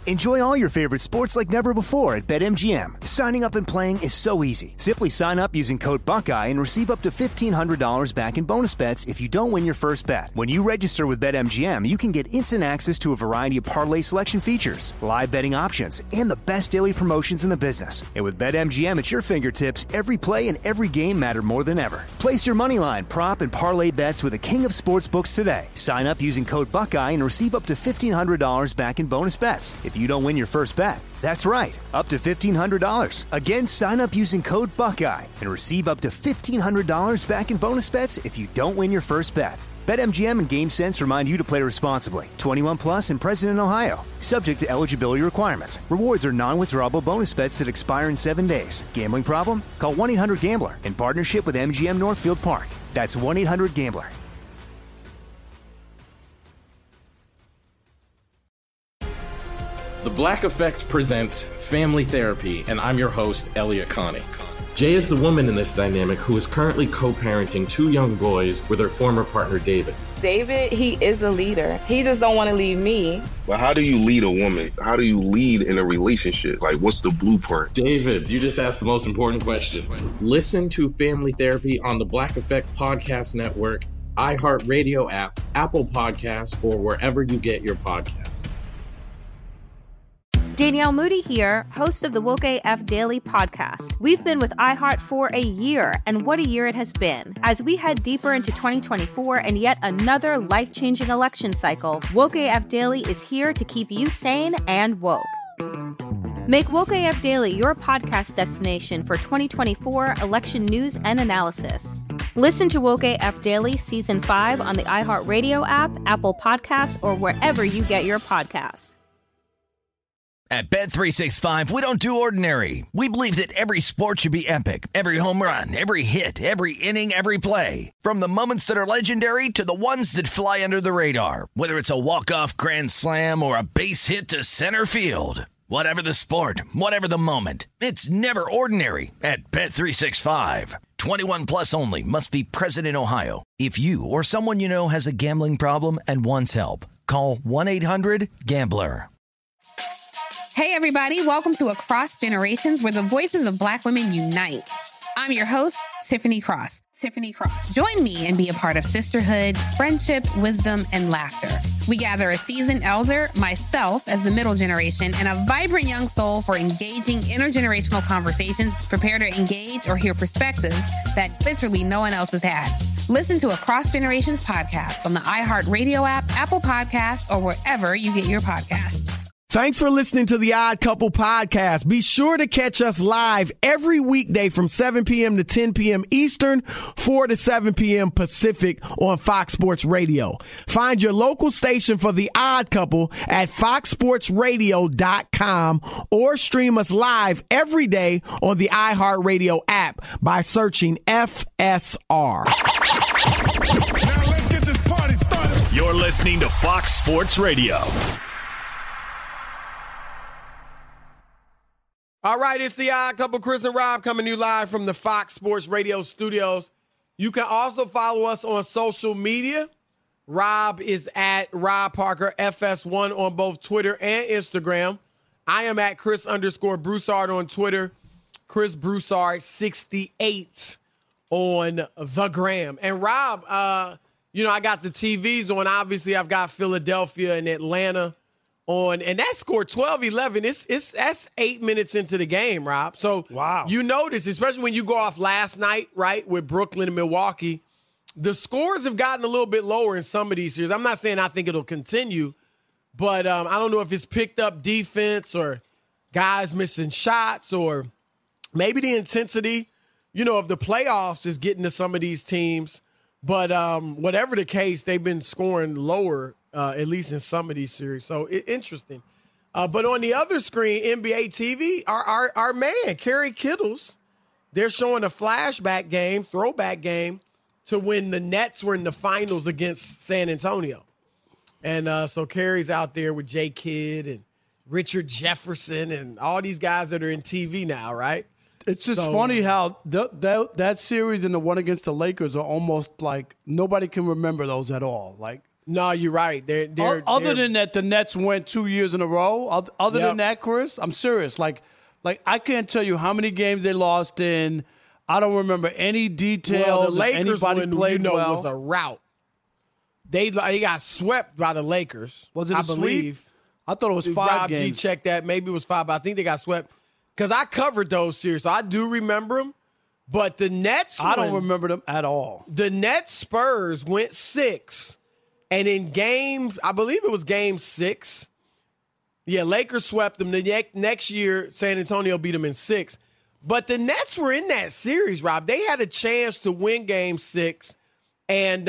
Enjoy all your favorite sports like never before at BetMGM. Signing up and playing is so easy. Simply sign up using code Buckeye and receive up to $1,500 back in bonus bets if you don't win your first bet. When you register with BetMGM, you can get instant access to a variety of parlay selection features, live betting options, and the best daily promotions in the business. And with BetMGM at your fingertips, every play and every game matter more than ever. Place your moneyline, prop, and parlay bets with the king of sportsbooks today. Sign up using code Buckeye and receive up to $1,500 back in bonus bets if you don't win your first bet. That's right, up to $1,500. Again, sign up using code Buckeye and receive up to $1,500 back in bonus bets if you don't win your first bet. BetMGM and GameSense remind you to play responsibly. 21 plus and present in Ohio. Subject to eligibility requirements. Rewards are non-withdrawable bonus bets that expire in 7 days. Gambling problem? Call 1-800-GAMBLER in partnership with MGM Northfield Park. That's 1-800-GAMBLER. The Black Effect presents Family Therapy, and I'm your host, Elliot Connie. Jay is the woman in this dynamic who is currently co-parenting 2 young boys with her former partner, David. David, he is a leader. He just don't want to leave me. But how do you lead a woman? How do you lead in a relationship? Like, what's the blueprint? David, you just asked the most important question. Listen to Family Therapy on the Black Effect Podcast Network, iHeartRadio app, Apple Podcasts, or wherever you get your podcasts. Danielle Moody here, host of the Woke AF Daily podcast. We've been with iHeart for a year, and what a year it has been. As we head deeper into 2024 and yet another life-changing election cycle, Woke AF Daily is here to keep you sane and woke. Make Woke AF Daily your podcast destination for 2024 election news and analysis. Listen to Woke AF Daily Season 5 on the iHeartRadio app, Apple Podcasts, or wherever you get your podcasts. At Bet365, we don't do ordinary. We believe that every sport should be epic. Every home run, every hit, every inning, every play. From the moments that are legendary to the ones that fly under the radar. Whether it's a walk-off grand slam or a base hit to center field. Whatever the sport, whatever the moment. It's never ordinary at Bet365. 21 plus only. Must be present in Ohio. If you or someone you know has a gambling problem and wants help, call 1-800-GAMBLER. Hey, everybody. Welcome to Across Generations, where the voices of Black women unite. I'm your host, Tiffany Cross. Join me and be a part of sisterhood, friendship, wisdom, and laughter. We gather a seasoned elder, myself as the middle generation, and a vibrant young soul for engaging intergenerational conversations. Prepare to engage or hear perspectives that literally no one else has had. Listen to Across Generations podcast on the iHeartRadio app, Apple Podcasts, or wherever you get your podcasts. Thanks for listening to the Odd Couple podcast. Be sure to catch us live every weekday from 7 p.m. to 10 p.m. Eastern, 4 to 7 p.m. Pacific on Fox Sports Radio. Find your local station for the Odd Couple at foxsportsradio.com or stream us live every day on the iHeartRadio app by searching FSR. Now let's get this party started. You're listening to Fox Sports Radio. All right, it's the Odd Couple, Chris and Rob, coming to you live from the Fox Sports Radio studios. You can also follow us on social media. Rob is at Rob Parker FS1 on both Twitter and Instagram. I am at Chris_Broussard on Twitter, Chris Broussard 68 on the gram. And Rob, I got the TVs on. Obviously, I've got Philadelphia and Atlanta on, and that scored 12-11. That's 8 minutes into the game, Rob. So wow. You notice, especially when you go off last night, right, with Brooklyn and Milwaukee, the scores have gotten a little bit lower in some of these series. I'm not saying I think it'll continue, but I don't know if it's picked up defense or guys missing shots or maybe the intensity, of the playoffs is getting to some of these teams. But whatever the case, they've been scoring lower, at least in some of these series. So interesting. But on the other screen, NBA TV, our man, Kerry Kittles, they're showing a throwback game to when the Nets were in the finals against San Antonio. And so Kerry's out there with Jay Kidd and Richard Jefferson and all these guys that are in TV now, right? It's just funny how that series and the one against the Lakers are almost like nobody can remember those at all. Like No, you're right. Other than that, the Nets went 2 years in a row. Other than that, Chris, I'm serious. Like I can't tell you how many games they lost in. I don't remember any details. Well, the Lakers anybody played well. was a rout. They got swept by the Lakers. Was it a believe. sweep? I thought it was 5 Rob games. G checked that. Maybe it was 5, but I think they got swept. Because I covered those series, so I do remember them. But the Nets I don't remember them at all. The Nets Spurs went 6. And in games, I believe it was game 6. Yeah, Lakers swept them. The next year, San Antonio beat them in 6. But the Nets were in that series, Rob. They had a chance to win game 6. And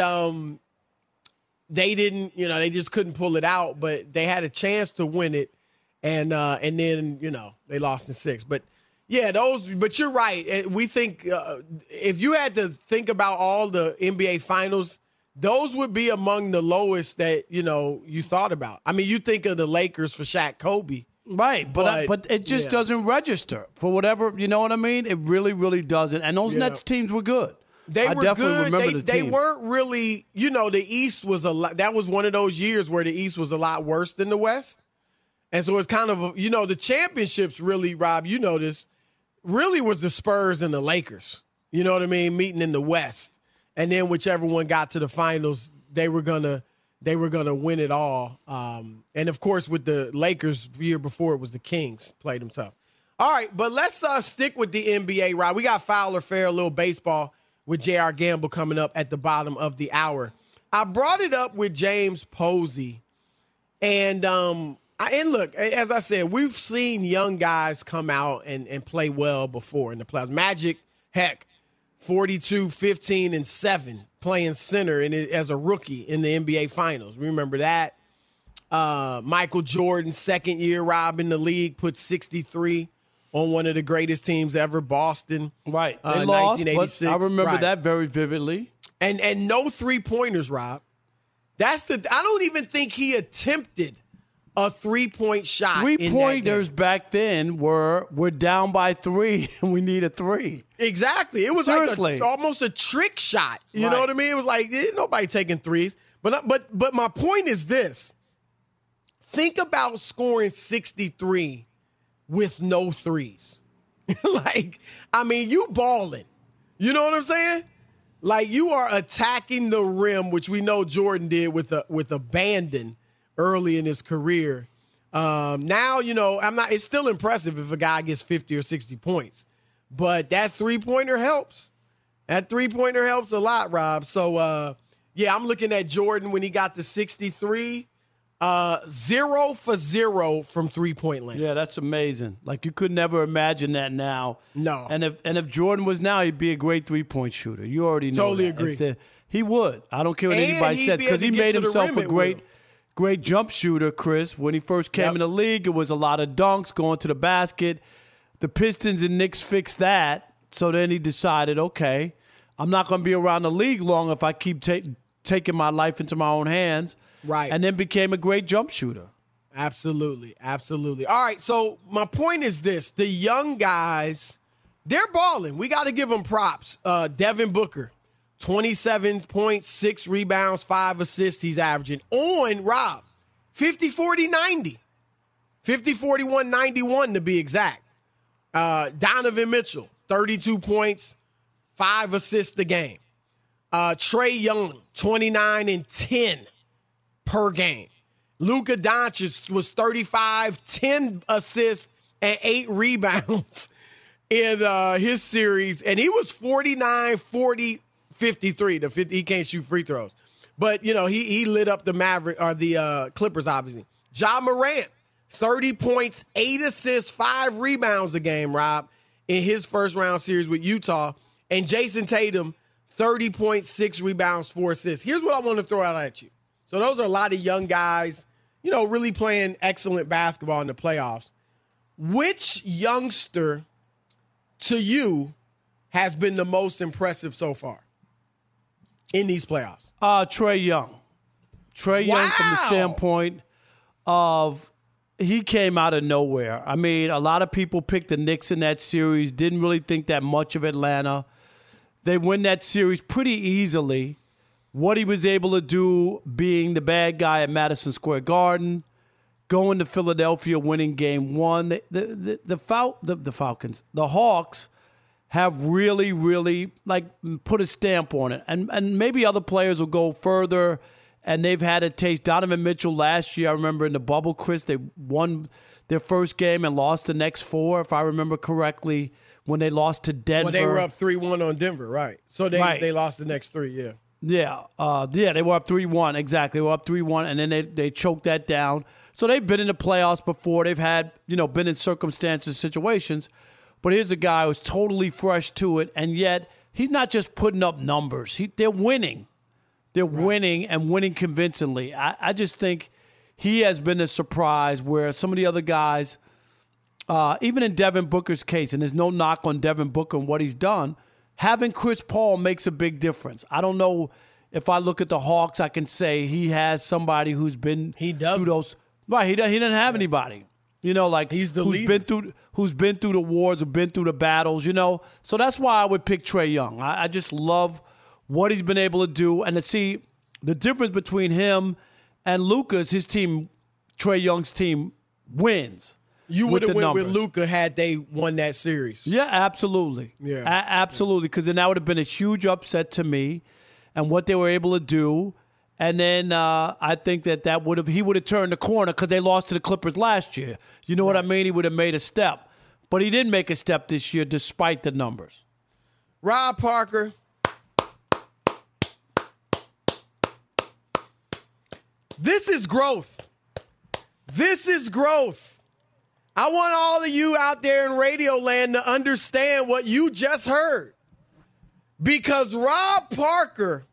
they didn't, they just couldn't pull it out. But they had a chance to win it. And then, they lost in 6. But, yeah, but you're right. We think if you had to think about all the NBA finals, those would be among the lowest that, you thought about. I mean, you think of the Lakers for Shaq, Kobe. Right, but it just doesn't register for whatever, you know what I mean? It really, really doesn't. And those Nets teams were good. They were definitely good. Remember They weren't really, the East was that was one of those years where the East was a lot worse than the West. And so it's kind of, the championships really, Rob, this, really was the Spurs and the Lakers. You know what I mean? Meeting in the West. And then whichever one got to the finals, they were gonna win it all. And of course, with the Lakers the year before, it was the Kings played them tough. All right, but let's stick with the NBA, Rob. We got Foul or Fair, a little baseball with J.R. Gamble coming up at the bottom of the hour. I brought it up with James Posey, and look, as I said, we've seen young guys come out and play well before in the playoffs. Magic, heck. 42, 15, and 7 playing center as a rookie in the NBA Finals. Remember that? Michael Jordan, second year, Rob, in the league, put 63 on one of the greatest teams ever, Boston. Right. They lost, 1986. But I remember that very vividly. And no three-pointers, Rob. I don't even think he attempted a three-point shot. Three-pointers back then were down by 3 and we need a 3. Exactly. It was like almost a trick shot. You know what I mean? It was like nobody taking threes. But my point is this. Think about scoring 63 with no threes. You balling. You know what I'm saying? Like, you are attacking the rim, which we know Jordan did with abandon early in his career. Now, it's still impressive if a guy gets 50 or 60 points. But that three-pointer helps. That three-pointer helps a lot, Rob. So, I'm looking at Jordan when he got to 63. 0 for 0 from three-point land. Yeah, that's amazing. Like, you could never imagine that now. No. And if Jordan was now, he'd be a great three-point shooter. You already know Totally that. agree. He would. I don't care what anybody says, because he made himself a great jump shooter, Chris. When he first came in the league, it was a lot of dunks going to the basket. The Pistons and Knicks fixed that. So then he decided, okay, I'm not going to be around the league long if I keep taking my life into my own hands. Right. And then became a great jump shooter. Absolutely. Absolutely. All right. So my point is this. The young guys, they're balling. We got to give them props. Devin Booker, 27 points, 6 rebounds, 5 assists he's averaging. On, Rob, 50, 40, 90. 50, 41, 91 to be exact. Donovan Mitchell, 32 points, 5 assists a game. Trae Young, 29 and 10 per game. Luka Doncic was 35, 10 assists, and 8 rebounds in his series. And he was 49, 40, 53. He can't shoot free throws. But, he lit up the Clippers, obviously. Ja Morant, 30 points, 8 assists, 5 rebounds a game, Rob, in his first-round series with Utah. And Jason Tatum, 30 points, 6 rebounds, 4 assists. Here's what I want to throw out at you. So those are a lot of young guys, really playing excellent basketball in the playoffs. Which youngster to you has been the most impressive so far in these playoffs? Trae Young. Trae Young, from the standpoint of he came out of nowhere. I mean, a lot of people picked the Knicks in that series, didn't really think that much of Atlanta. They win that series pretty easily. what he was able to do being the bad guy at Madison Square Garden, going to Philadelphia, winning game one. The Falcons, the Hawks have really, really like put a stamp on it. And maybe other players will go further, and they've had a taste. Donovan Mitchell last year, I remember in the bubble, Chris, they won their first game and lost the next four, if I remember correctly, when they lost to Denver. Well, they were up 3-1 on Denver, right? So they lost the next three, yeah. Yeah, they were up 3-1, exactly. They were up 3-1, and then they choked that down. So they've been in the playoffs before. They've had, been in circumstances, situations. But here's a guy who's totally fresh to it, and yet he's not just putting up numbers. They're winning. They're winning and winning convincingly. I just think he has been a surprise where some of the other guys, even in Devin Booker's case, and there's no knock on Devin Booker and what he's done, having Chris Paul makes a big difference. I don't know if I look at the Hawks, I can say he has somebody who's been through those. Right, he doesn't have anybody. He's the leader. Who's been through the wars, or been through the battles, So that's why I would pick Trae Young. I just love what he's been able to do, and to see the difference between him and Luka's, his team, Trae Young's team, wins. You would have went with Luka had they won that series. Yeah, absolutely. Yeah, absolutely. Because then that would have been a huge upset to me, and what they were able to do. And then I think he would have turned the corner because they lost to the Clippers last year. You know what I mean? He would have made a step. But he didn't make a step this year despite the numbers. Rob Parker. This is growth. This is growth. I want all of you out there in Radio Land to understand what you just heard. Because Rob Parker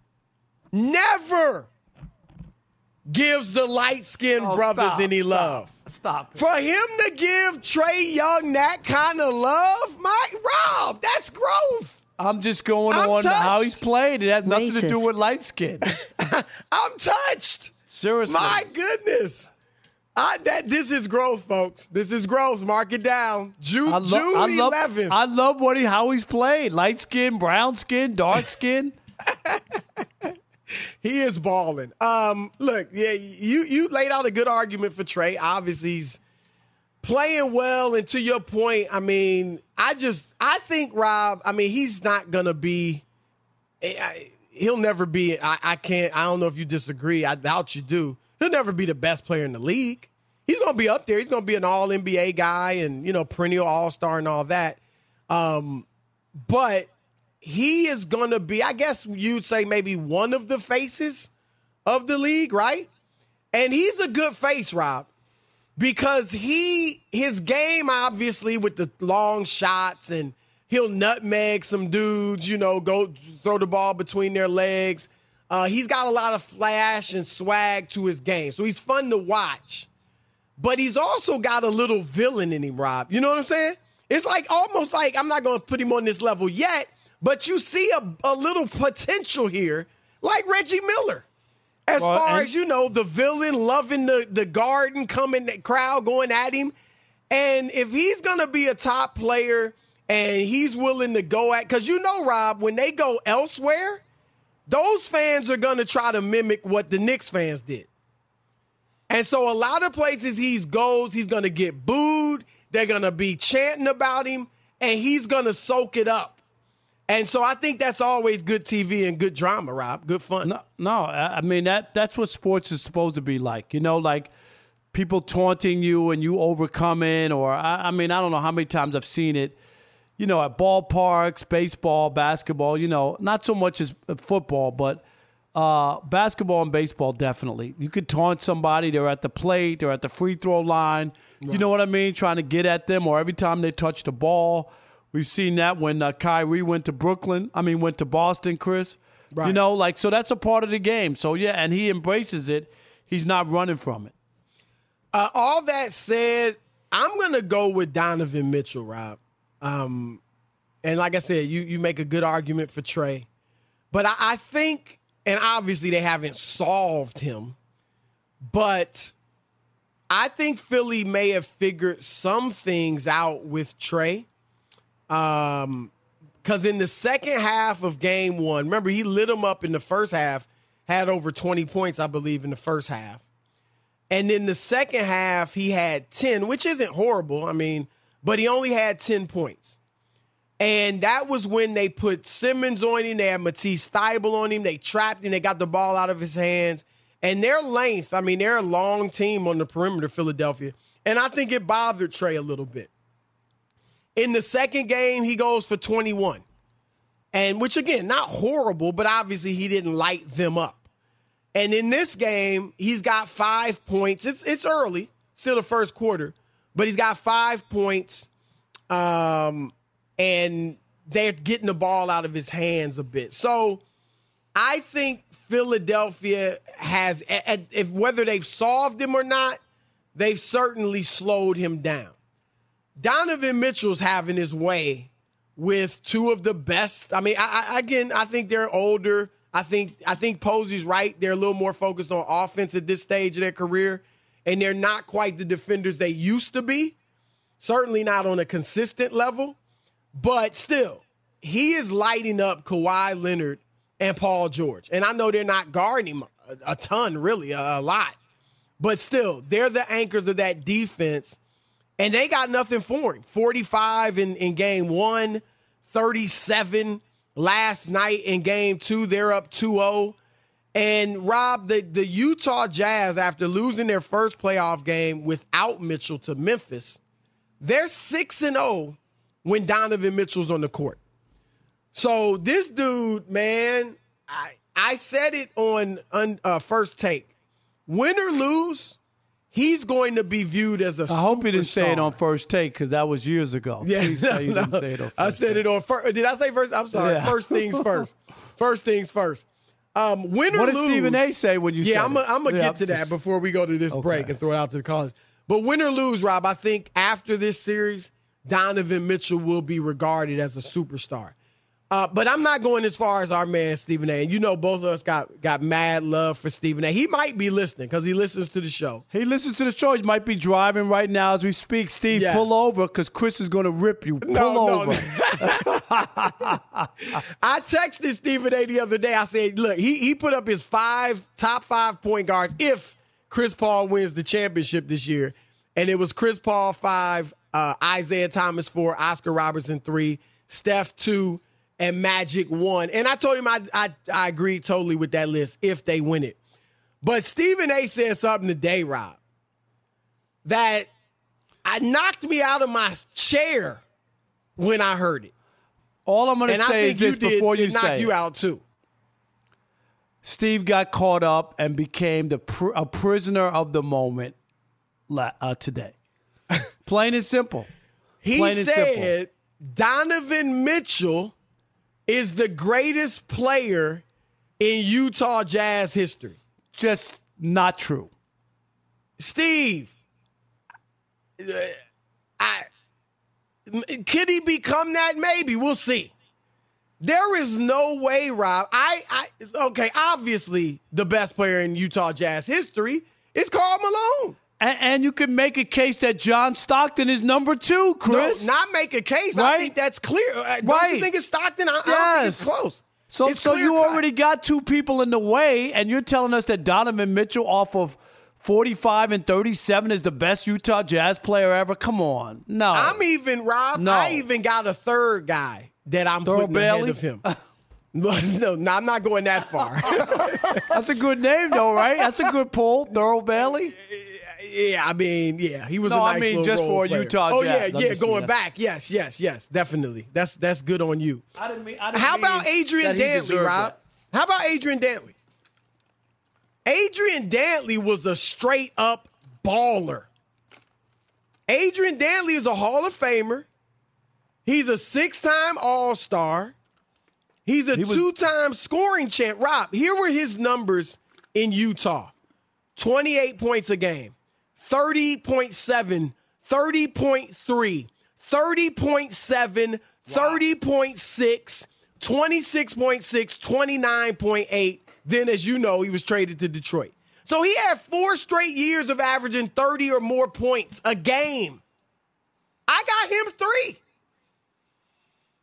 never gives the light-skinned brothers any love. Stop. For him to give Trae Young that kind of love, Rob, that's growth. I'm just going on touched. How he's played. It has nothing to do with light skin. I'm touched. Seriously. My goodness. This is growth, folks. This is growth. Mark it down. June 11th. I love how he's played. Light skin, brown skin, dark skin. He is balling. Look, yeah, you laid out a good argument for Trae. Obviously, he's playing well. And to your point, I think Rob, he's not going to be, he'll never be, I don't know if you disagree. I doubt you do. He'll never be the best player in the league. He's going to be up there. He's going to be an all-NBA guy and, perennial all-star and all that. But he is going to be, I guess you'd say, maybe one of the faces of the league, right? And he's a good face, Rob, because his game, obviously, with the long shots, and he'll nutmeg some dudes, go throw the ball between their legs. He's got a lot of flash and swag to his game, so he's fun to watch. But he's also got a little villain in him, Rob. You know what I'm saying? It's almost like, I'm not going to put him on this level yet, but you see a little potential here, like Reggie Miller. As far as, the villain loving the garden, coming, the crowd going at him. And if he's going to be a top player and he's willing to go at, because Rob, when they go elsewhere, those fans are going to try to mimic what the Knicks fans did. And so a lot of places he goes, he's going to get booed. They're going to be chanting about him, and he's going to soak it up. And so I think that's always good TV and good drama, Rob. Good fun. That's what sports is supposed to be like. Like people taunting you and you overcoming, or I don't know how many times I've seen it, at ballparks, baseball, basketball, not so much as football, but basketball and baseball, definitely. You could taunt somebody. They're at the plate. They're at the free throw line. Right. You know what I mean? Trying to get at them, or every time they touch the ball. We've seen that when Kyrie went to Boston, Chris. Right. So that's a part of the game. So, yeah, and he embraces it. He's not running from it. All that said, I'm going to go with Donovan Mitchell, Rob. And like I said, you make a good argument for Trae. But I think, and obviously they haven't solved him, but I think Philly may have figured some things out with Trae. Because in the second half of game one, remember, he lit them up in the first half, had over 20 points, I believe, in the first half. And in the second half, he had 10, which isn't horrible, but he only had 10 points. And that was when they put Simmons on him. They had Matisse Thybulle on him. They trapped him. They got the ball out of his hands. And their length, they're a long team on the perimeter, Philadelphia. And I think it bothered Trey a little bit. In the second game, he goes for 21. And which, again, not horrible, but obviously he didn't light them up. And in this game, he's got 5 points. It's early, still the first quarter, but he's got 5 points. And they're getting the ball out of his hands a bit. So I think Philadelphia has, whether they've solved him or not, they've certainly slowed him down. Donovan Mitchell's having his way with two of the best. I think they're older. I think Posey's right. They're a little more focused on offense at this stage of their career, and they're not quite the defenders they used to be. Certainly not on a consistent level. But still, he is lighting up Kawhi Leonard and Paul George. And I know they're not guarding him a ton, really, a lot. But still, they're the anchors of that defense. And they got nothing for him. 45 in game one, 37 last night in game two. They're up 2-0. And, Rob, the Utah Jazz, after losing their first playoff game without Mitchell to Memphis, they're 6-0 when Donovan Mitchell's on the court. So this dude, man, I said it on First Take. Win or lose, he's going to be viewed as a superstar. I hope you didn't say it on First Take because that was years ago. Yeah, Please say you didn't say it on First I said Take. it on First. Did I say First? I'm sorry. Yeah. First things first. First things first. Win or lose. What did Stephen A. say when you said it? I'm going to get to that before we go to this break and throw it out to the callers. But win or lose, Rob, I think after this series, Donovan Mitchell will be regarded as a superstar. But I'm not going as far as our man Stephen A. And both of us got mad love for Stephen A. He might be listening because he listens to the show. He listens to the show. He might be driving right now as we speak. Steve, pull over because Chris is going to rip you. Pull over. I texted Stephen A. the other day. I said, look, he put up his top five point guards if Chris Paul wins the championship this year. And it was Chris Paul 5, Isaiah Thomas 4, Oscar Robertson 3, Steph 2, and Magic 1. And I told him I agree totally with that list if they win it. But Stephen A. said something today, Rob, that knocked me out of my chair when I heard it. All I'm going to say is this before you say it. Knocked you out too. Steve got caught up and became a prisoner of the moment today. Plain and simple. He said Donovan Mitchell is the greatest player in Utah Jazz history. Just not true. Steve, could he become that? Maybe. We'll see. There is no way, Rob. Okay, obviously the best player in Utah Jazz history is Karl Malone. And you can make a case that John Stockton is number 2, Chris. No, not make a case. Right? I think that's clear. Don't you think it's Stockton? I don't think it's close. So you already got two people in the way, and you're telling us that Donovan Mitchell off of 45 and 37 is the best Utah Jazz player ever? Come on. No. I'm even, Rob, I even got a third guy that I'm putting ahead of him. No, I'm not going that far. That's a good name, though, right? That's a good pull, Thurl Bailey. Yeah, he was a nice little just role for player. Utah Jazz. Going back. Yes, definitely. That's good on you. I didn't mean How about Adrian Dantley, Rob? How about Adrian Dantley? Adrian Dantley was a straight-up baller. Adrian Dantley is a Hall of Famer. He's a 6-time All-Star. He's a 2-time scoring champ. Rob, here were his numbers in Utah. 28 points a game. 30.7, 30.3, 30.7, 30.6, 26.6, 29.8. Then, as you know, he was traded to Detroit. So he had 4 straight years of averaging 30 or more points a game. I got him 3.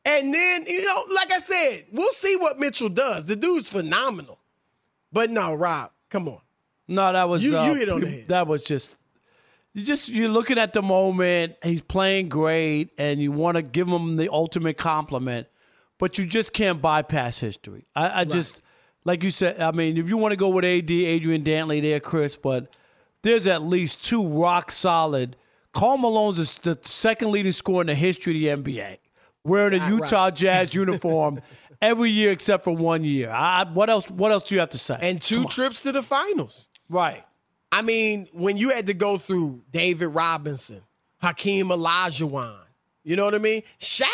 And then, like I said, we'll see what Mitchell does. The dude's phenomenal. But no, Rob, come on. No, that was you hit on the head. That was you're looking at the moment. He's playing great, and you want to give him the ultimate compliment, but you just can't bypass history. I just, like you said, I mean, if you want to go with AD, Adrian Dantley there, Chris, but there's at least two rock solid. Karl Malone's the second leading scorer in the history of the NBA, wearing a Utah Jazz uniform every year except for 1 year. What else do you have to say? And two trips to the finals. Right. I mean, when you had to go through David Robinson, Hakeem Olajuwon, you know what I mean? Shaq.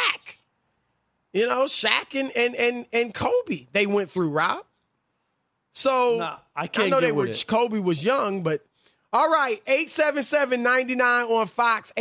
Shaq and Kobe, they went through, Rob. So I can't Kobe was young, but all right, 877-99 on Fox,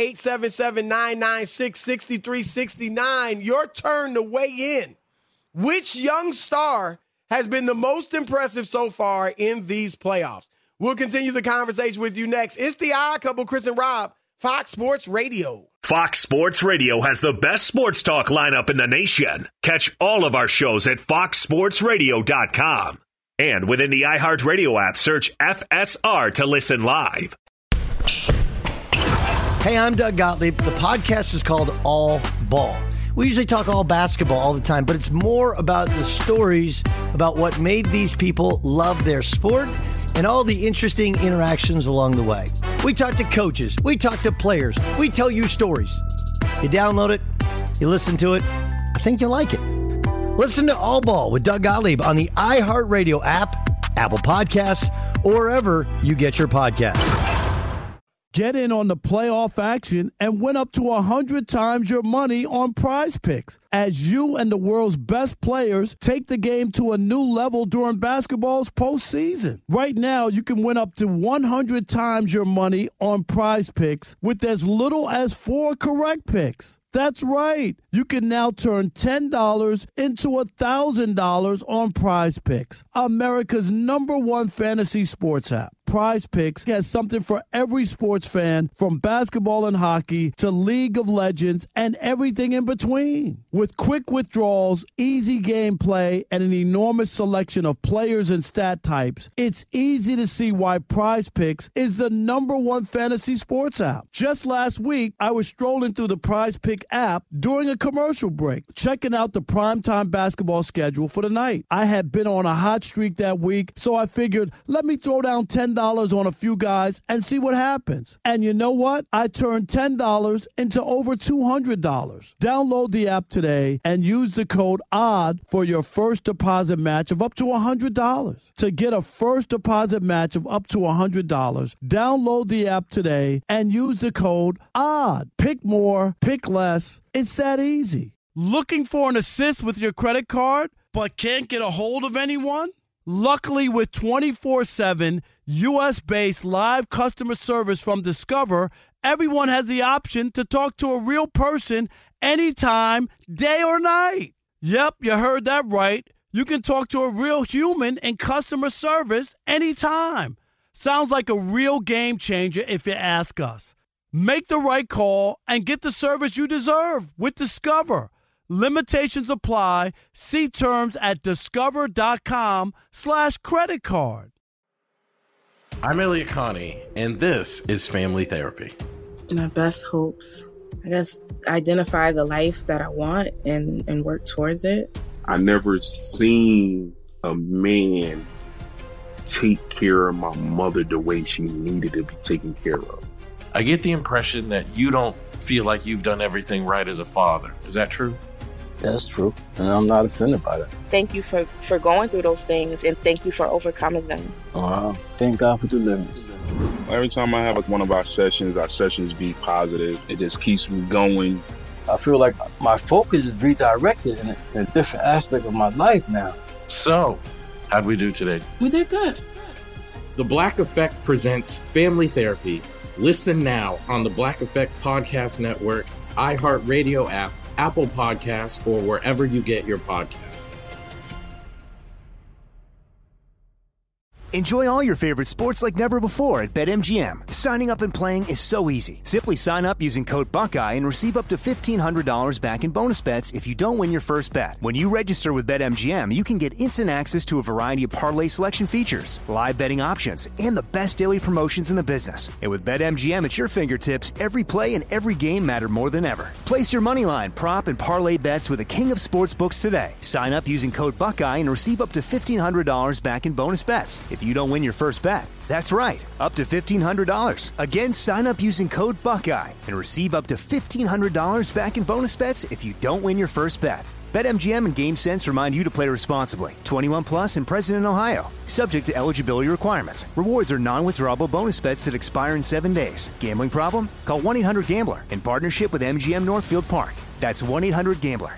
877-996-6369. Your turn to weigh in. Which young star has been the most impressive so far in these playoffs? We'll continue the conversation with you next. It's the Odd Couple, Chris and Rob, Fox Sports Radio. Fox Sports Radio has the best sports talk lineup in the nation. Catch all of our shows at foxsportsradio.com. And within the iHeartRadio app, search FSR to listen live. Hey, I'm Doug Gottlieb. The podcast is called All Ball. We usually talk all basketball all the time, but it's more about the stories about what made these people love their sport and all the interesting interactions along the way. We talk to coaches. We talk to players. We tell you stories. You download it. You listen to it. I think you'll like it. Listen to All Ball with Doug Gottlieb on the iHeartRadio app, Apple Podcasts, or wherever you get your podcasts. Get in on the playoff action and win up to 100 times your money on Prize Picks as you and the world's best players take the game to a new level during basketball's postseason. Right now, you can win up to 100 times your money on Prize Picks with as little as 4 correct picks. That's right. You can now turn $10 into $1,000 on Prize Picks, America's #1 fantasy sports app. Prize Picks has something for every sports fan, from basketball and hockey to League of Legends and everything in between. With quick withdrawals, easy gameplay, and an enormous selection of players and stat types, it's easy to see why Prize Picks is the #1 fantasy sports app. Just last week, I was strolling through the Prize Pick app during a commercial break, checking out the primetime basketball schedule for the night. I had been on a hot streak that week, so I figured, let me throw down $10 on a few guys and see what happens. And you know what? I turned $10 into over $200. Download the app today and use the code ODD for your first deposit match of up to $100. To get a first deposit match of up to $100, download the app today and use the code ODD. Pick more, pick less. It's that easy. Looking for an assist with your credit card but can't get a hold of anyone? Luckily, with 24/7 U.S.-based live customer service from Discover, everyone has the option to talk to a real person anytime, day or night. Yep, you heard that right. You can talk to a real human in customer service anytime. Sounds like a real game changer if you ask us. Make the right call and get the service you deserve with Discover. Limitations apply. See terms at discover.com/credit card. I'm Elliot Connie, and this is Family Therapy. My best hopes, I guess, identify the life that I want and work towards it. I never seen a man take care of my mother the way she needed to be taken care of. I get the impression that you don't feel like you've done everything right as a father. Is that true? That's true, and I'm not offended by that. Thank you for going through those things, and thank you for overcoming them. Thank God for deliverance. Every time I have one of our sessions be positive. It just keeps me going. I feel like my focus is redirected in a different aspect of my life now. So, how'd we do today? We did good. The Black Effect presents Family Therapy. Listen now on the Black Effect Podcast Network, iHeartRadio app, Apple Podcasts, or wherever you get your podcasts. Enjoy all your favorite sports like never before at BetMGM. Signing up and playing is so easy. Simply sign up using code Buckeye and receive up to $1,500 back in bonus bets if you don't win your first bet. When you register with BetMGM, you can get instant access to a variety of parlay selection features, live betting options, and the best daily promotions in the business. And with BetMGM at your fingertips, every play and every game matter more than ever. Place your moneyline, prop, and parlay bets with the king of sportsbooks today. Sign up using code Buckeye and receive up to $1,500 back in bonus bets if you don't win your first bet. That's right, up to $1,500. Again, sign up using code Buckeye and receive up to $1,500 back in bonus bets if you don't win your first bet. BetMGM and GameSense remind you to play responsibly. 21 plus and present in Ohio. Subject to eligibility requirements. Rewards are non-withdrawable bonus bets that expire in 7 days. Gambling problem? Call 1-800-GAMBLER in partnership with MGM Northfield Park. That's 1-800-GAMBLER.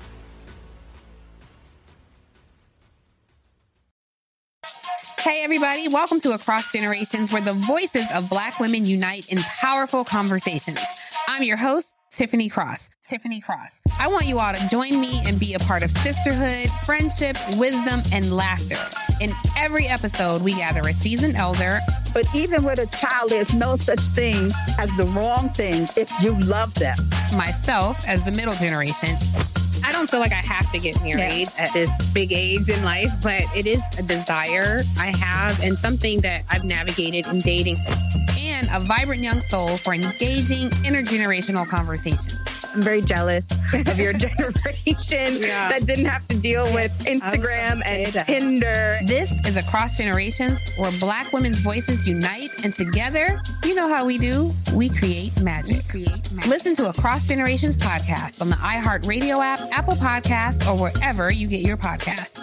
Hey, everybody. Welcome to Across Generations, where the voices of Black women unite in powerful conversations. I'm your host, Tiffany Cross. I want you all to join me and be a part of sisterhood, friendship, wisdom, and laughter. In every episode, we gather a seasoned elder. But even with a child, there's no such thing as the wrong thing if you love them. Myself, as the middle generation. I don't feel like I have to get married at this big age in life, but it is a desire I have and something that I've navigated in dating. And a vibrant young soul for engaging intergenerational conversations. I'm very jealous of your generation that didn't have to deal with Instagram and Tinder. This is Across Generations, where Black women's voices unite, and together, you know how we do, we create magic. Listen to Across Generations podcast on the iHeartRadio app, Apple Podcasts, or wherever you get your podcasts.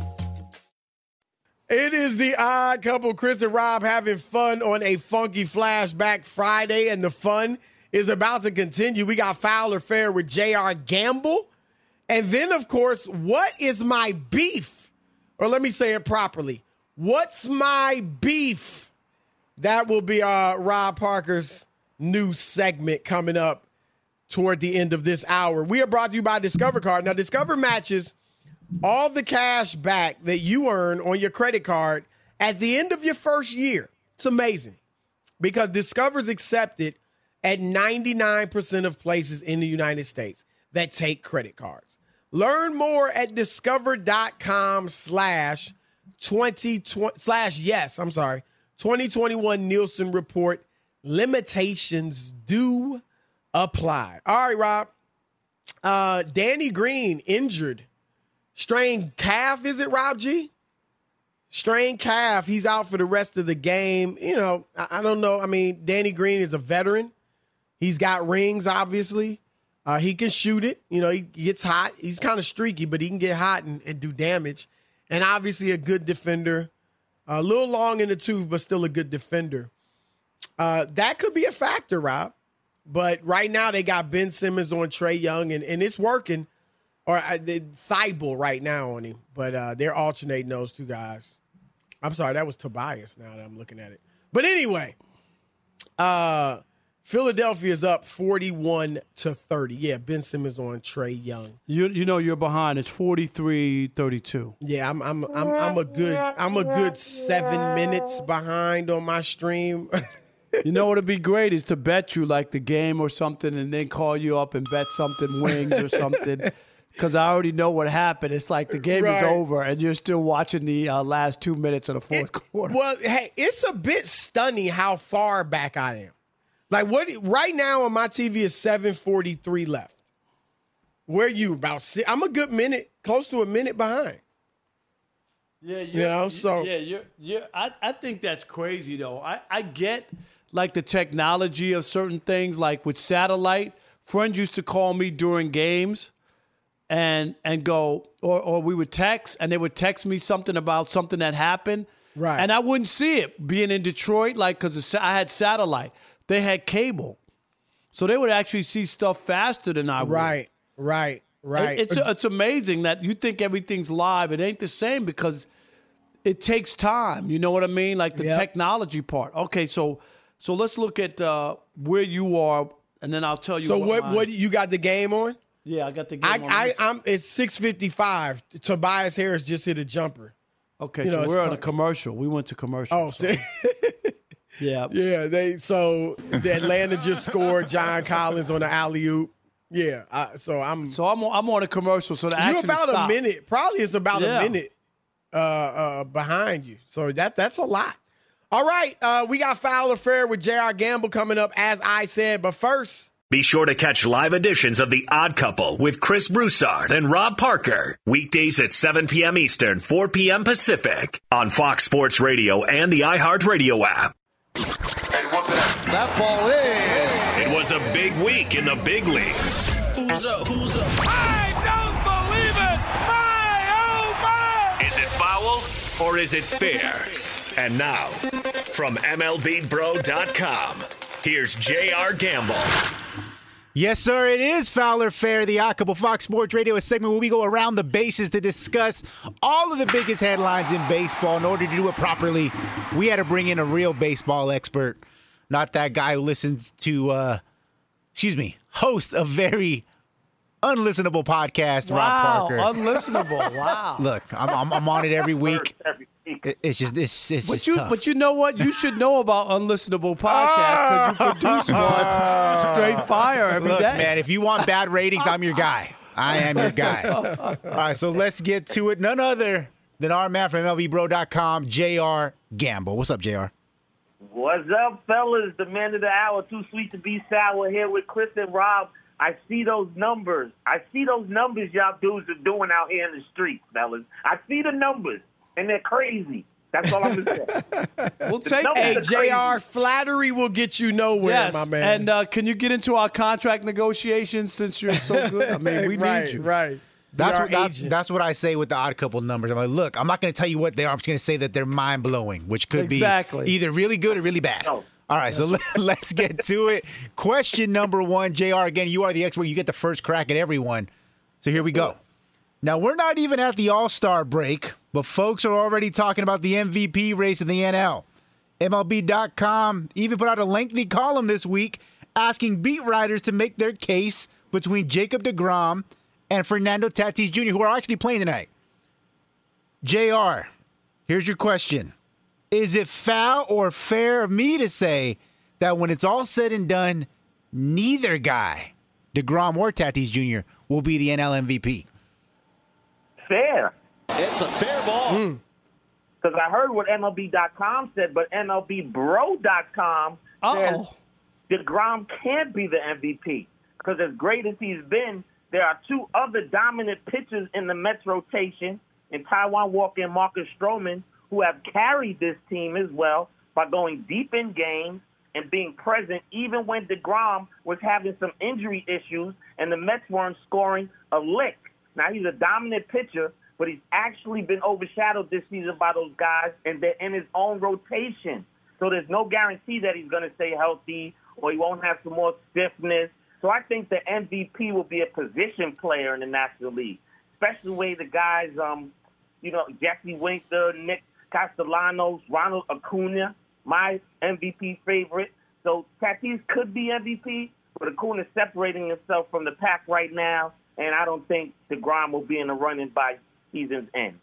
It is the Odd Couple, Chris and Rob, having fun on a funky flashback Friday, and the fun is about to continue. We got Foul or Fair with J.R. Gamble. And then, of course, what is my beef? Or let me say it properly. What's my beef? That will be Rob Parker's new segment coming up toward the end of this hour. We are brought to you by Discover Card. Now, Discover matches all the cash back that you earn on your credit card at the end of your first year. It's amazing because Discover's accepted at 99% of places in the United States that take credit cards. Learn more at discover.com/2021 Nielsen report. Limitations do apply. All right, Rob. Danny Green injured. Strained calf, is it, Rob G? Strained calf. He's out for the rest of the game. You know, I don't know. I mean, Danny Green is a veteran. He's got rings, obviously. He can shoot it. You know, he gets hot. He's kind of streaky, but he can get hot and do damage. And obviously a good defender. A little long in the tooth, but still a good defender. That could be a factor, Rob. But right now they got Ben Simmons on Trae Young, and it's working. Or Thibault right now on him. But they're alternating those two guys. I'm sorry, that was Tobias now that I'm looking at it. But anyway, Philadelphia's up 41-30. Yeah, Ben Simmons on Trae Young. You know you're behind. It's 43-32. Yeah, I'm a good 7 minutes behind on my stream. You know what would be great is to bet you like the game or something, and then call you up and bet something, wings or something. Because I already know what happened. It's like the game is over, and you're still watching the last 2 minutes of the fourth quarter. Well, hey, it's a bit stunning how far back I am. Like right now on my TV is 7:43 left. Where you about? I'm a good minute, close to a minute behind. Yeah, I think that's crazy though. I get like the technology of certain things, like with satellite. Friends used to call me during games. And go, or we would text, and they would text me something about something that happened. Right. And I wouldn't see it being in Detroit, like, because I had satellite. They had cable. So they would actually see stuff faster than I would. Right. It's amazing that you think everything's live. It ain't the same because it takes time. You know what I mean? Like the technology part. Okay, so let's look at where you are, and then I'll tell you. So what you got the game on? Yeah, I got the game on. It's 6:55. Tobias Harris just hit a jumper. Okay, so we're on a commercial. We went to commercial. Oh, so. Yeah. Yeah, the Atlanta just scored John Collins on the alley-oop. Yeah, I'm on a commercial, so the you're action about stopped. a minute. Probably it's about a minute behind you. So that's a lot. All right, we got Foul or Fair with J.R. Gamble coming up, as I said. But first, be sure to catch live editions of The Odd Couple with Chris Broussard and Rob Parker. Weekdays at 7 p.m. Eastern, 4 p.m. Pacific on Fox Sports Radio and the iHeartRadio app. That ball is. It was a big week in the big leagues. Who's up? I don't believe it! My, oh my! Is it foul or is it fair? And now, from MLBBro.com, here's J.R. Gamble. Yes, sir, it is Foul or Fair, the Odd Couple Fox Sports Radio, a segment where we go around the bases to discuss all of the biggest headlines in baseball. In order to do it properly, we had to bring in a real baseball expert, not that guy who listens to, host a very unlistenable podcast, Rob Parker. Unlistenable, wow. Look, I'm on it every week. It's just tough. But you know what? You should know about unlistenable podcasts because you produce one straight fire every day. Look, man, if you want bad ratings, I'm your guy. I am your guy. All right, so let's get to it. None other than our man from MLBBro.com, J.R. Gamble. What's up, J.R.? What's up, fellas? The man of the hour, too sweet to be sour, here with Chris and Rob. I see those numbers. Y'all dudes are doing out here in the streets, fellas. I see the numbers. And they're crazy. That's all I'm going to say. We'll take Hey, JR, flattery will get you nowhere, my man. And can you get into our contract negotiations since you're so good? I mean, we need you. Right. That's what I say with the Odd Couple numbers. I'm like, look, I'm not going to tell you what they are. I'm just going to say that they're mind-blowing, which could be either really good or really bad. No. All right, so let's get to it. Question number one, JR, again, you are the expert. You get the first crack at everyone. So here we go. Now, we're not even at the All-Star break, but folks are already talking about the MVP race in the NL. MLB.com even put out a lengthy column this week asking beat writers to make their case between Jacob deGrom and Fernando Tatis Jr., who are actually playing tonight. JR, here's your question. Is it foul or fair of me to say that when it's all said and done, neither guy, deGrom or Tatis Jr., will be the NL MVP? Fair. It's a fair ball. Because I heard what MLB.com said, but MLBBro.com says deGrom can't be the MVP. Because as great as he's been, there are two other dominant pitchers in the Mets rotation, in Taijuan Walker and Marcus Stroman, who have carried this team as well by going deep in games and being present even when deGrom was having some injury issues and the Mets weren't scoring a lick. Now, he's a dominant pitcher, but he's actually been overshadowed this season by those guys, and they're in his own rotation. So there's no guarantee that he's going to stay healthy or he won't have some more stiffness. So I think the MVP will be a position player in the National League, especially the way the guys, Jesse Winker, Nick Castellanos, Ronald Acuna, my MVP favorite. So Tatis could be MVP, but Acuna's separating himself from the pack right now, and I don't think deGrom will be in the running by season's end.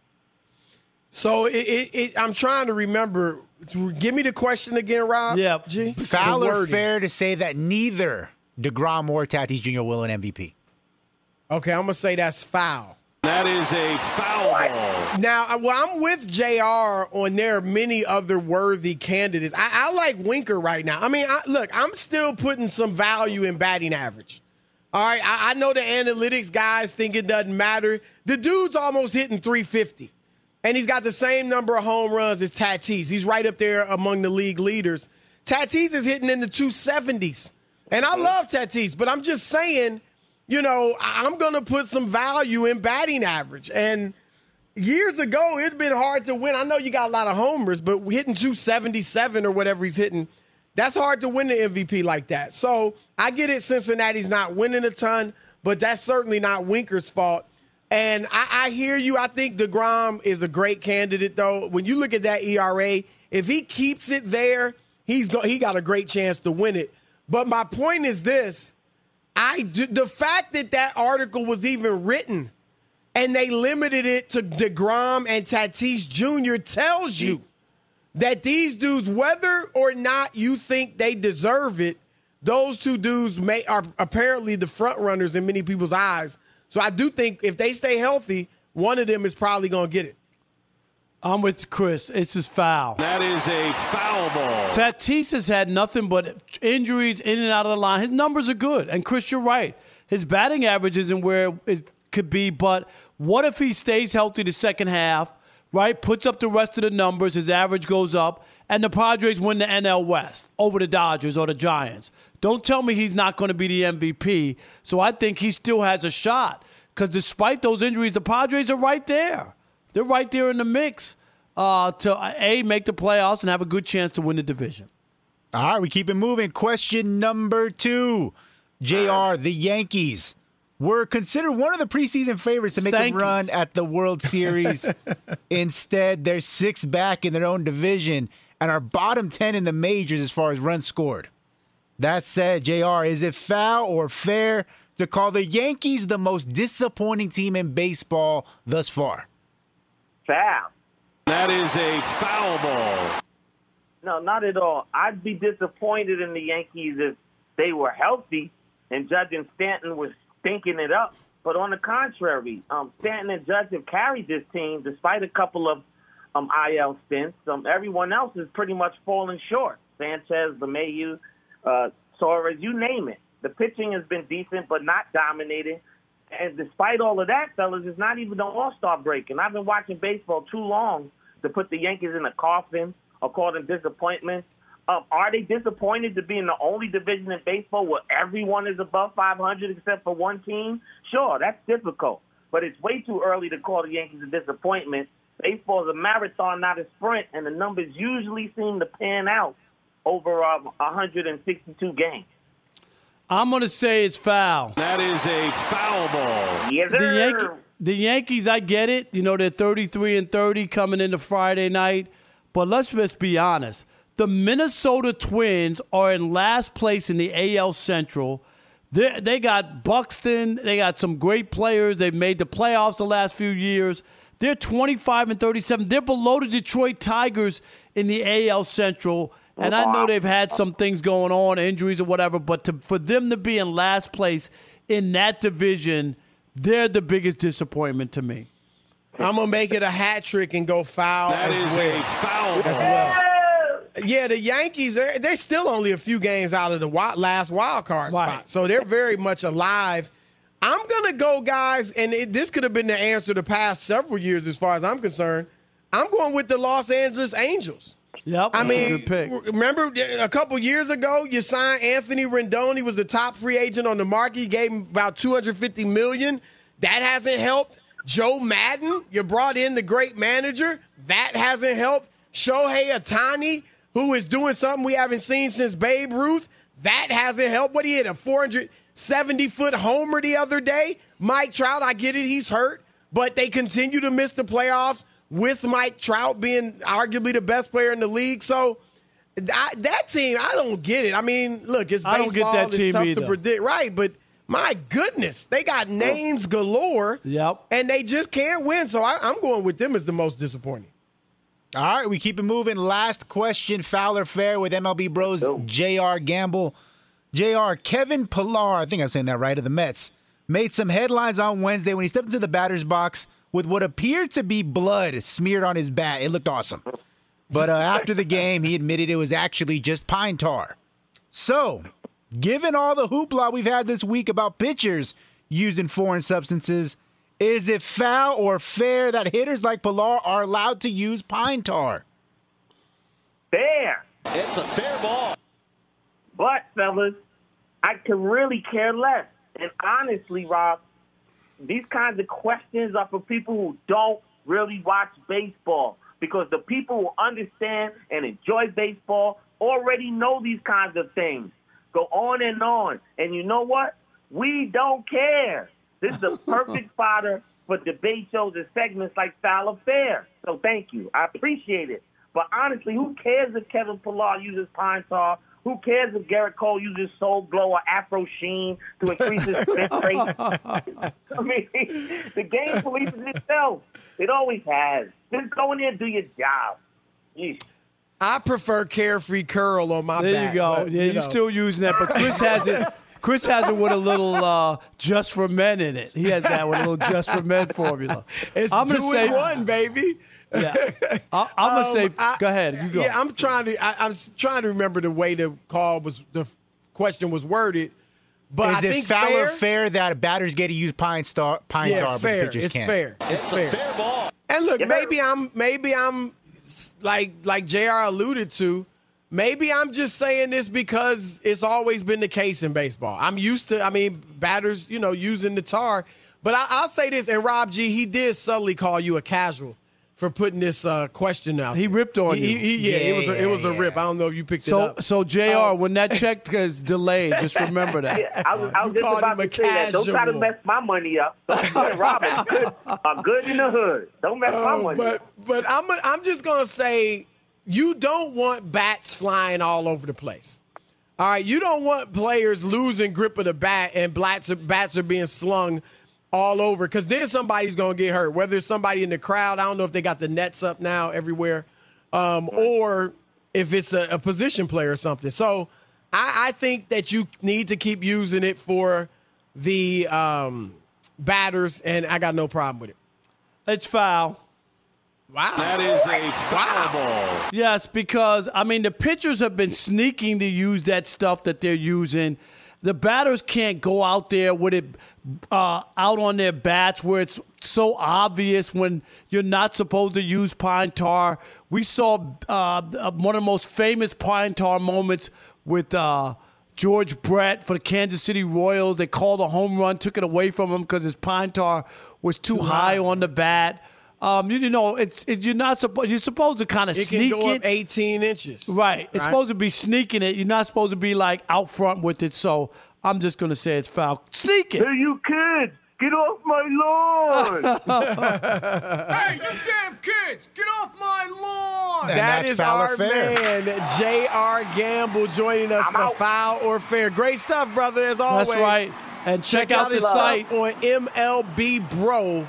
So I'm trying to remember. Give me the question again, Rob. Yeah. G? Foul or fair to say that neither deGrom or Tatis Jr. will win MVP? Okay, I'm going to say that's foul. That is a foul ball. Now, I'm with JR on there are many other worthy candidates. I like Winker right now. I mean, look, I'm still putting some value in batting average. All right, I know the analytics guys think it doesn't matter. The dude's almost hitting 350, and he's got the same number of home runs as Tatis. He's right up there among the league leaders. Tatis is hitting in the 270s, and I love Tatis, but I'm just saying, I'm going to put some value in batting average. And years ago, it'd been hard to win. I know you got a lot of homers, but hitting 277 or whatever he's hitting, that's hard to win the MVP like that. So I get it, Cincinnati's not winning a ton, but that's certainly not Winker's fault. And I hear you. I think deGrom is a great candidate, though. When you look at that ERA, if he keeps it there, he got a great chance to win it. But my point is this. The fact that article was even written and they limited it to DeGrom and Tatis Jr. tells you that these dudes, whether or not you think they deserve it, those two dudes are apparently the front runners in many people's eyes. So I do think if they stay healthy, one of them is probably going to get it. I'm with Chris. It's just foul. That is a foul ball. Tatis has had nothing but injuries in and out of the line. His numbers are good. And, Chris, you're right. His batting average isn't where it could be. But what if he stays healthy the second half, right, puts up the rest of the numbers, his average goes up, and the Padres win the NL West over the Dodgers or the Giants? Don't tell me he's not going to be the MVP. So I think he still has a shot. Because despite those injuries, the Padres are right there. They're right there in the mix to, A, make the playoffs and have a good chance to win the division. All right, we keep it moving. Question number 2. JR, the Yankees were considered one of the preseason favorites to make a run at the World Series. Instead, they're 6th back in their own division and are bottom 10 in the majors as far as runs scored. That said, JR, is it foul or fair to call the Yankees the most disappointing team in baseball thus far? Foul. That is a foul ball. No, not at all. I'd be disappointed in the Yankees if they were healthy and Judge and Stanton was stinking it up. But on the contrary, Stanton and Judge have carried this team despite a couple of IL stints. Everyone else is pretty much falling short. Sanchez, LeMahieu, Torres, you name it. The pitching has been decent but not dominating. And despite all of that, fellas, it's not even the All-Star break. And I've been watching baseball too long to put the Yankees in a coffin or call them disappointments. Are they disappointed to be in the only division in baseball where everyone is above 500 except for one team? Sure, that's difficult. But it's way too early to call the Yankees a disappointment. Baseball is a marathon, not a sprint, and the numbers usually seem to pan out over 162 games. I'm going to say it's foul. That is a foul ball. Yes, sir. The Yankees, I get it. You know, they're 33-30 coming into Friday night. But let's just be honest. The Minnesota Twins are in last place in the AL Central. They got Buxton. They got some great players. They've made the playoffs the last few years. They're 25-37. They're below the Detroit Tigers in the AL Central. And I know they've had some things going on, injuries or whatever, but for them to be in last place in that division, they're the biggest disappointment to me. I'm going to make it a hat trick and go foul that as is well. A foul as well. Yeah, the Yankees, they're still only a few games out of the last wild card spot, so they're very much alive. I'm going to go, guys, and this could have been the answer the past several years as far as I'm concerned. I'm going with the Los Angeles Angels. Yep, I mean, a good pick. Remember a couple years ago, you signed Anthony Rendon. He was the top free agent on the market. You gave him about $250 million. That hasn't helped. Joe Madden, you brought in the great manager. That hasn't helped. Shohei Ohtani, who is doing something we haven't seen since Babe Ruth. That hasn't helped. What, he hit a 470-foot homer the other day? Mike Trout, I get it, he's hurt. But they continue to miss the playoffs with Mike Trout being arguably the best player in the league. So that team, I don't get it. I mean, look, it's baseball. I don't get that team it's tough either. to predict. Right, but my goodness, they got names galore. Yep. And they just can't win. So I'm going with them as the most disappointing. All right, we keep it moving. Last question, foul or fair with MLB Bros. J.R. Gamble. J.R. Kevin Pillar, I think I'm saying that right, of the Mets, made some headlines on Wednesday when he stepped into the batter's box with what appeared to be blood smeared on his bat. It looked awesome. But after the game, he admitted it was actually just pine tar. So, given all the hoopla we've had this week about pitchers using foreign substances, is it foul or fair that hitters like Pillar are allowed to use pine tar? Fair. It's a fair ball. But, fellas, I could really care less. And honestly, Rob, these kinds of questions are for people who don't really watch baseball, because the people who understand and enjoy baseball already know these kinds of things. Go on. And you know what? We don't care. This is the perfect fodder for debate shows and segments like Foul or Fair. So thank you. I appreciate it. But honestly, who cares if Kevin Pillar uses pine tar Who cares if Garrett Cole uses Soul Glow or Afro Sheen to increase his spin rate? I mean, the game polices itself. It always has. Just go in there and do your job. Yeesh. I prefer Carefree Curl on my back. There you go. But, You're still using that, but Chris has it. Chris has it with a little Just for Men in it. He has that with a little Just for Men formula. It's 2-in-1, baby. Yeah, I'm gonna say. Go ahead, you go. Yeah, I'm trying to remember the way the question was worded. But I think foul or fair that batters get to use pine tar, fair. but pitchers It's can't? fair. It's fair. Fair ball. And look, maybe I'm like JR alluded to. Maybe I'm just saying this because it's always been the case in baseball. I'm used to, batters, using the tar. But I'll say this, and Rob G, he did subtly call you a casual for putting this question out. He ripped on you. It was a rip. I don't know if you picked it up. So JR, when that check is delayed, just remember that. Yeah, I was just about to say that. Don't try to mess my money up. Rob is good in the hood. Don't mess my money up. But I'm just going to say, you don't want bats flying all over the place. All right, you don't want players losing grip of the bat and bats are being slung all over, because then somebody's going to get hurt, whether it's somebody in the crowd. I don't know if they got the nets up now everywhere, or if it's a position player or something. So I think that you need to keep using it for the batters, and I got no problem with it. It's foul. Wow. That is a foul ball. Yes, because, the pitchers have been sneaking to use that stuff that they're using. The batters can't go out there with it out on their bats where it's so obvious when you're not supposed to use pine tar. We saw one of the most famous pine tar moments with George Brett for the Kansas City Royals. They called a home run, took it away from him because his pine tar was too high on the bat. You're not supposed. You're supposed to kind of sneak it. It can go up 18 inches. Right. It's supposed to be sneaking it. You're not supposed to be like out front with it. So I'm just gonna say it's foul. Sneak it. Hey, you kids, get off my lawn! Hey, you damn kids, get off my lawn! That is our man, J.R. Gamble, joining us for Foul or Fair. Great stuff, brother. As always. That's right. And check out the site on MLBBro.com.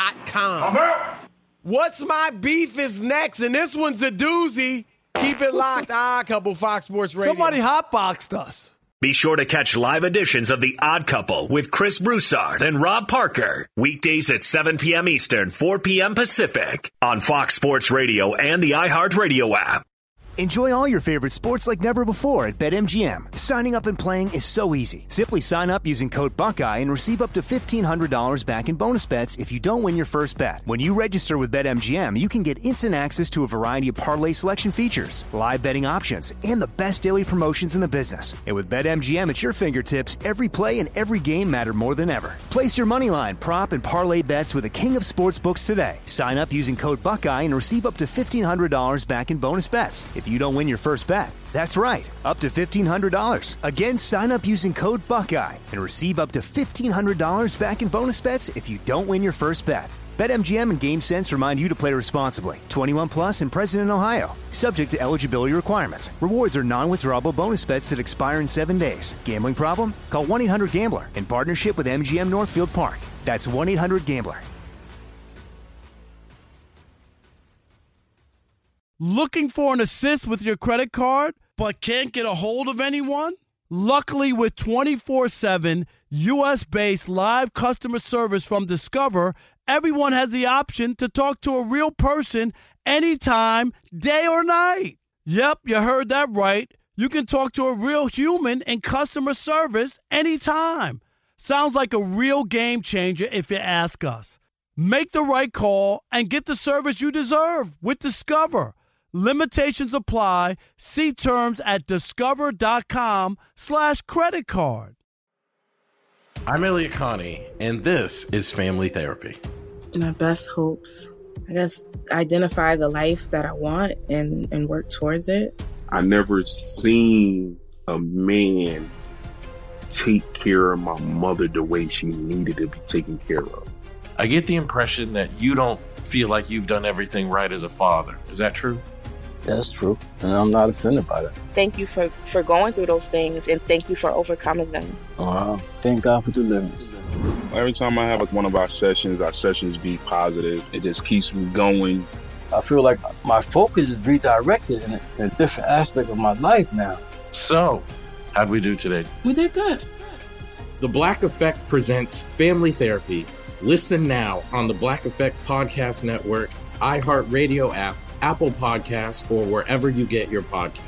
I'm out. What's My Beef is next, and this one's a doozy. Keep it locked. Couple Fox Sports Radio. Somebody hotboxed us. Be sure to catch live editions of The Odd Couple with Chris Broussard and Rob Parker. Weekdays at 7 p.m. Eastern, 4 p.m. Pacific on Fox Sports Radio and the iHeartRadio app. Enjoy all your favorite sports like never before at BetMGM. Signing up and playing is so easy. Simply sign up using code Buckeye and receive up to $1,500 back in bonus bets if you don't win your first bet. When you register with BetMGM, you can get instant access to a variety of parlay selection features, live betting options, and the best daily promotions in the business. And with BetMGM at your fingertips, every play and every game matter more than ever. Place your moneyline, prop, and parlay bets with the king of sportsbooks today. Sign up using code Buckeye and receive up to $1,500 back in bonus bets if you don't win your first bet. That's right, up to $1,500. Again, sign up using code Buckeye and receive up to $1,500 back in bonus bets if you don't win your first bet. BetMGM and GameSense remind you to play responsibly. 21 plus and present in Ohio. Subject to eligibility requirements. Rewards are non-withdrawable bonus bets that expire in 7 days. Gambling problem? Call 1-800-GAMBLER in partnership with MGM Northfield Park. That's 1-800-GAMBLER. Looking for an assist with your credit card, but can't get a hold of anyone? Luckily, with 24/7 U.S.-based live customer service from Discover, everyone has the option to talk to a real person anytime, day or night. Yep, you heard that right. You can talk to a real human in customer service anytime. Sounds like a real game changer if you ask us. Make the right call and get the service you deserve with Discover. Limitations apply. See terms at discover.com/credit card. I'm Elliot Connie, and this is Family Therapy. My best hopes, I guess, identify the life that I want and work towards it. I never seen a man take care of my mother the way she needed to be taken care of. I get the impression that you don't feel like you've done everything right as a father. Is that true? That's true, and I'm not offended by that. Thank you for going through those things, and thank you for overcoming them. Thank God for deliverance. Every time I have one of our sessions be positive. It just keeps me going. I feel like my focus is redirected in a different aspect of my life now. So, how'd we do today? We did good. The Black Effect presents Family Therapy. Listen now on the Black Effect Podcast Network, iHeartRadio app, Apple Podcasts, or wherever you get your podcasts.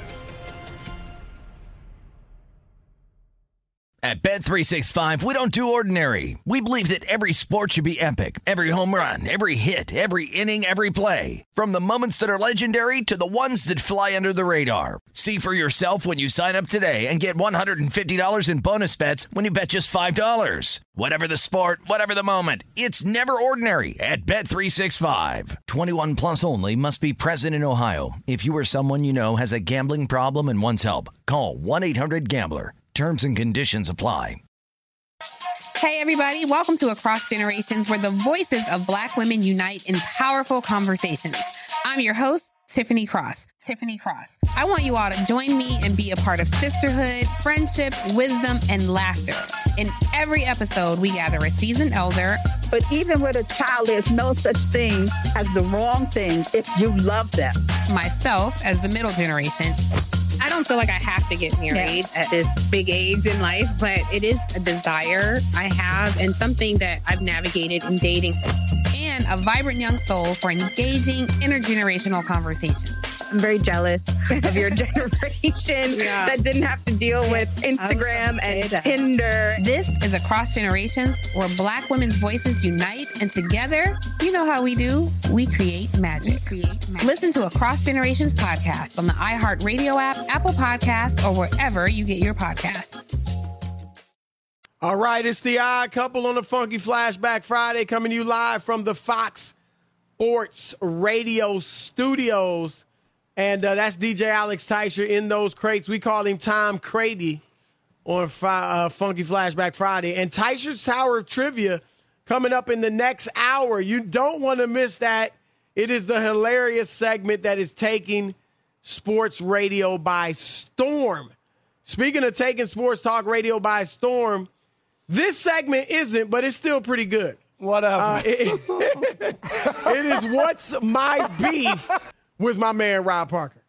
At Bet365, we don't do ordinary. We believe that every sport should be epic. Every home run, every hit, every inning, every play. From the moments that are legendary to the ones that fly under the radar. See for yourself when you sign up today and get $150 in bonus bets when you bet just $5. Whatever the sport, whatever the moment, it's never ordinary at Bet365. 21 plus only. Must be present in Ohio. If you or someone you know has a gambling problem and wants help, call 1-800-GAMBLER. Terms and conditions apply. Hey, everybody. Welcome to Across Generations, where the voices of Black women unite in powerful conversations. I'm your host, Tiffany Cross. I want you all to join me and be a part of sisterhood, friendship, wisdom, and laughter. In every episode, we gather a seasoned elder. But even with a child, there's no such thing as the wrong thing if you love them. Myself as the middle generation. I don't feel like I have to get married at this big age in life, but it is a desire I have and something that I've navigated in dating. And a vibrant young soul for engaging intergenerational conversations. I'm very jealous of your generation that didn't have to deal with Instagram and Tinder. This is Across Generations, where Black women's voices unite, and together, you know how we do, we create magic. Listen to Across Generations podcast on the iHeartRadio app, Apple Podcasts, or wherever you get your podcasts. All right, it's the Odd Couple on the Funky Flashback Friday, coming to you live from the Fox Sports Radio studios. And that's DJ Alex Teicher in those crates. We call him Tom Crady on Funky Flashback Friday. And Teicher's Tower of Trivia coming up in the next hour. You don't want to miss that. It is the hilarious segment that is taking sports radio by storm. Speaking of taking sports talk radio by storm, this segment isn't, but it's still pretty good. Whatever. It is What's My Beef with my man, Rob Parker.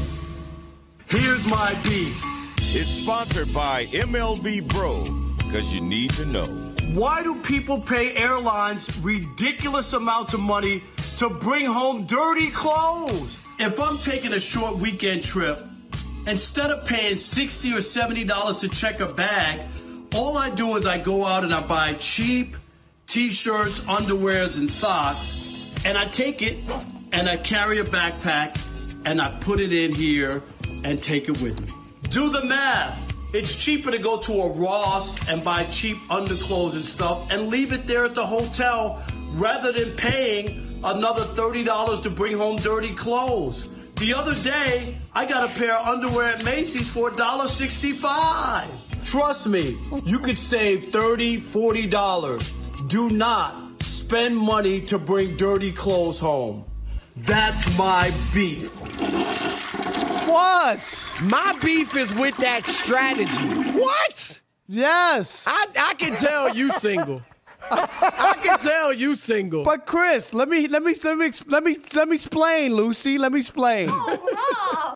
Here's my beef. It's sponsored by MLB Bro, because you need to know. Why do people pay airlines ridiculous amounts of money to bring home dirty clothes? If I'm taking a short weekend trip, instead of paying $60 or $70 to check a bag, all I do is I go out and I buy cheap T-shirts, underwears, and socks, and I take it and I carry a backpack and I put it in here and take it with me. Do the math. It's cheaper to go to a Ross and buy cheap underclothes and stuff and leave it there at the hotel rather than paying another $30 to bring home dirty clothes. The other day, I got a pair of underwear at Macy's for $1.65. Trust me, you could save $30, $40. Do not spend money to bring dirty clothes home. That's my beef. What? My beef is with that strategy. What? Yes. I can tell you single. I can tell you single. But Chris, let me explain, Lucy. Let me explain. Oh,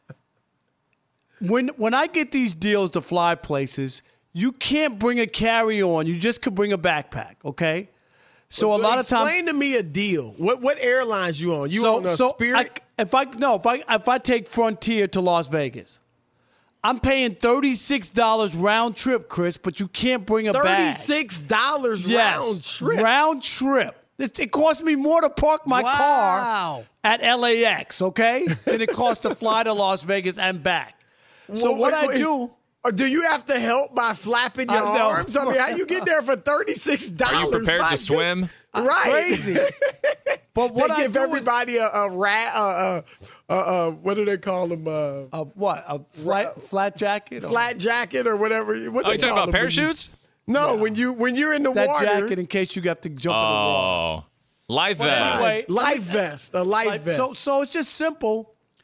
when I get these deals to fly places, you can't bring a carry-on. You just could bring a backpack, okay? So a lot of times, explain to me a deal. What airlines you on? You on a Spirit? If I take Frontier to Las Vegas, I'm paying $36 round trip, Chris, but you can't bring a bag. $36 round trip. Round trip. It costs me more to park my car at LAX, okay, than it costs to fly to Las Vegas and back. So what I do. Or do you have to help by flapping your arms? I mean, how you get there for $36? Are you prepared to swim? Right. Crazy. But what they give everybody what do they call them? A flat jacket? Flat jacket or whatever. What you talking about parachutes? When you're in the that water. That jacket in case you have to jump in the water. Life vest. Anyway, life vest. A life vest. So it's just simple.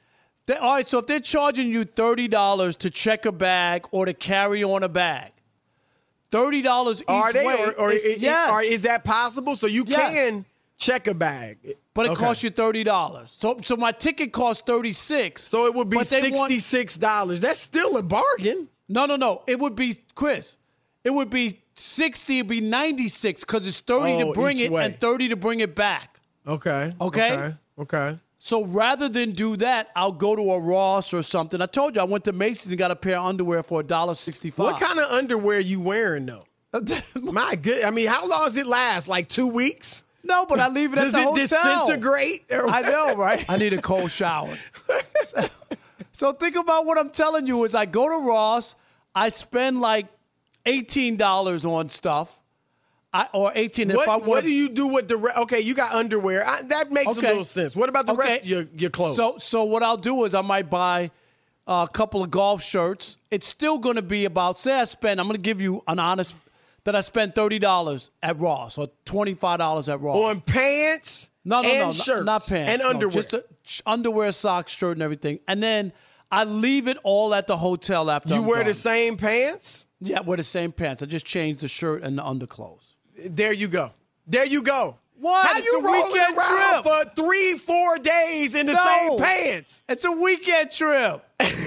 All right, so if they're charging you $30 to check a bag or to carry on a bag, $30 each way. Yes. Is that possible? So you can check a bag. But it costs you $30. So my ticket costs $36. So it would be $66. That's still a bargain. No. It would be, Chris, it would be $60, it'd be $96 because it's $30 to bring it and $30 to bring it back. Okay. So rather than do that, I'll go to a Ross or something. I told you I went to Macy's and got a pair of underwear for $1.65. What kind of underwear you wearing, though? My good. I mean, how long does it last? Like 2 weeks? No, but I leave it at the hotel. Does it disintegrate? I know, right? I need a cold shower. So think about what I'm telling you is I go to Ross, I spend like $18 on stuff. What do you do with the rest? Okay, you got underwear. That makes a little sense. What about the rest of your clothes? So what I'll do is I might buy a couple of golf shirts. It's still going to be about, I'm going to give you an honest, that I spent $30 at Ross or $25 at Ross. On pants? No, shirts, not pants. And underwear. Just underwear, socks, shirt, and everything. And then I leave it all at the hotel after You wear the same pants? Yeah, I wear the same pants. I just change the shirt and the underclothes. There you go. What? How you rolling around trip. for 3-4 days in the same pants? It's a weekend trip.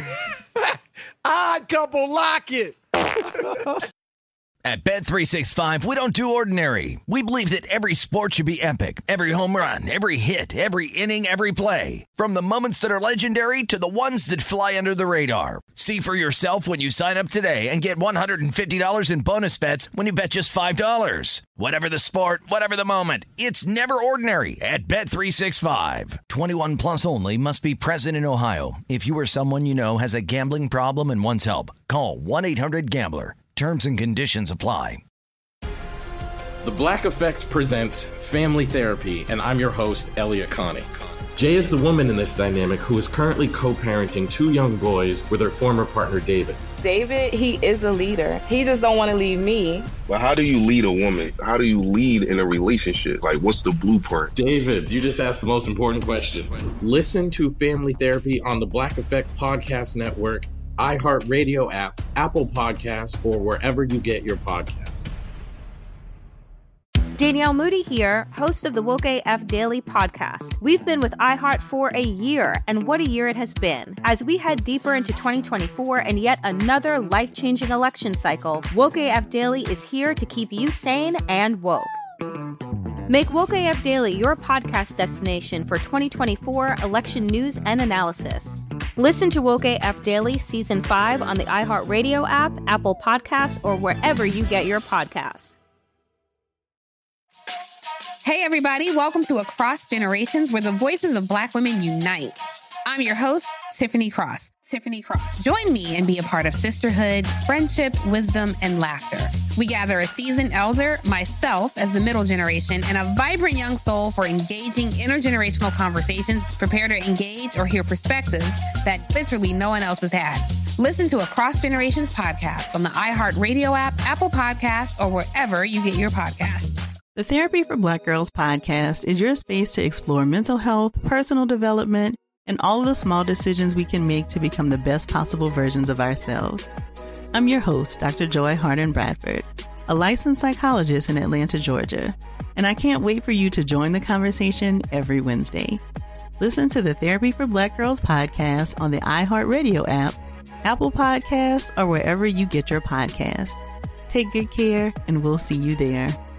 Odd couple, lock it. At Bet365, we don't do ordinary. We believe that every sport should be epic. Every home run, every hit, every inning, every play. From the moments that are legendary to the ones that fly under the radar. See for yourself when you sign up today and get $150 in bonus bets when you bet just $5. Whatever the sport, whatever the moment, it's never ordinary at Bet365. 21 plus only. Must be present in Ohio. If you or someone you know has a gambling problem and wants help, call 1-800-GAMBLER. Terms and conditions apply. The Black Effect presents Family Therapy, and I'm your host, Elliot Connie. Jay is the woman in this dynamic who is currently co-parenting 2 young boys with her former partner, David. David, he is a leader. He just don't want to leave me. But how do you lead a woman? How do you lead in a relationship? Like, what's the blueprint? David, you just asked the most important question. Listen to Family Therapy on the Black Effect Podcast Network, iHeartRadio app, Apple Podcasts, or wherever you get your podcasts. Danielle Moody here, host of the Woke AF Daily podcast. We've been with iHeart for a year, and what a year it has been. As we head deeper into 2024 and yet another life-changing election cycle, Woke AF Daily is here to keep you sane and woke. Make Woke AF Daily your podcast destination for 2024 election news and analysis. Listen to Woke AF Daily Season 5 on the iHeartRadio app, Apple Podcasts, or wherever you get your podcasts. Hey, everybody. Welcome to Across Generations, where the voices of Black women unite. I'm your host, Tiffany Cross. Join me and be a part of sisterhood, friendship, wisdom, and laughter. We gather a seasoned elder, myself as the middle generation, and a vibrant young soul for engaging intergenerational conversations. Prepare to engage or hear perspectives that literally no one else has had. Listen to Across Generations podcast on the iHeartRadio app, Apple Podcasts, or wherever you get your podcasts. The Therapy for Black Girls podcast is your space to explore mental health, personal development, and all of the small decisions we can make to become the best possible versions of ourselves. I'm your host, Dr. Joy Harden Bradford, a licensed psychologist in Atlanta, Georgia, and I can't wait for you to join the conversation every Wednesday. Listen to the Therapy for Black Girls podcast on the iHeartRadio app, Apple Podcasts, or wherever you get your podcasts. Take good care, and we'll see you there.